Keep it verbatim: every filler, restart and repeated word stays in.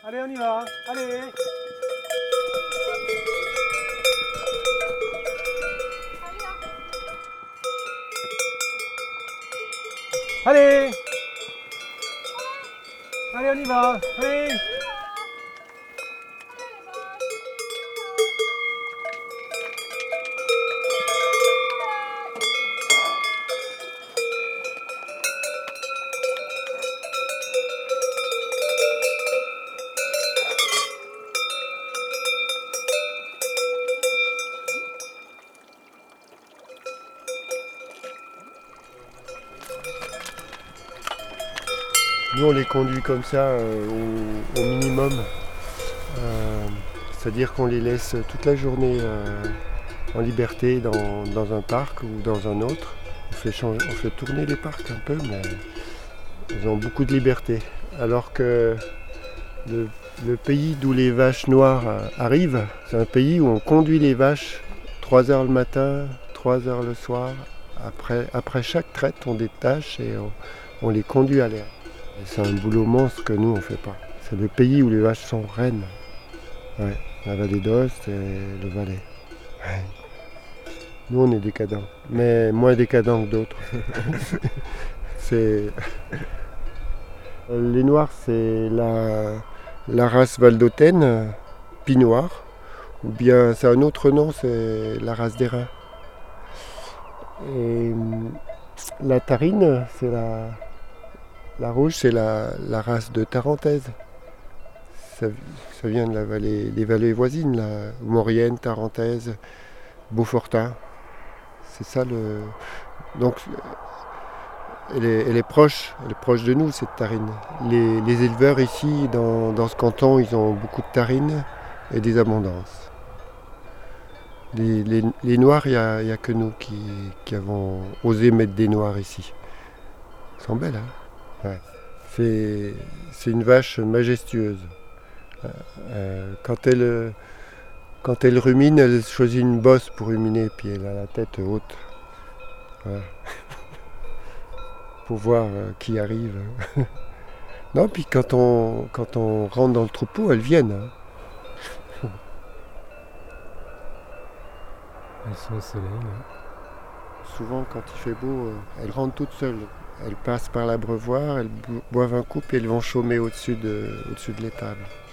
Allez, on y va. Allez. Allez. Allez, on y va. Allez. Nous, on les conduit comme ça euh, au, au minimum. Euh, c'est-à-dire qu'on les laisse toute la journée euh, en liberté dans, dans un parc ou dans un autre. On fait, changer, on fait tourner les parcs un peu, mais ils ont beaucoup de liberté. Alors que le, le pays d'où les vaches noires euh, arrivent, c'est un pays où on conduit les vaches trois heures le matin, trois heures le soir. Après, après chaque traite, on détache et on, on les conduit à l'air. C'est un boulot monstre que nous on fait pas. C'est le pays où les vaches sont reines. Ouais, la vallée d'Aoste et le Valais. Ouais. Nous on est décadents, mais moins décadents que d'autres. c'est... Les Noirs, c'est la, la race valdôtaine, Pinoir, ou bien c'est un autre nom, c'est la race des Reins. Et la Tarine, c'est la... La rouge, c'est la, la race de Tarentaise. Ça, ça vient de la vallée, des vallées voisines, là, Maurienne, Tarentaise, Beaufortin. C'est ça le. Donc, elle est, elle est proche, elle est proche de nous, cette tarine. Les, les éleveurs ici, dans, dans ce canton, ils ont beaucoup de tarines et des abondances. Les, les, les noirs, il n'y a, a que nous qui, qui avons osé mettre des noirs ici. Elles sont belles, hein? Ouais. C'est, c'est une vache majestueuse. Euh, quand, elle, quand elle rumine, elle choisit une bosse pour ruminer, puis elle a la tête haute. Ouais. Pour voir euh, qui arrive. Non, puis quand on, quand on rentre dans le troupeau, elles viennent. Hein. Elles sont au soleil. Là. Souvent, quand il fait beau, euh, elles rentrent toutes seules. Elles passent par l'abreuvoir, elles boivent un coup et elles vont chômer au-dessus de, au-dessus de l'étable.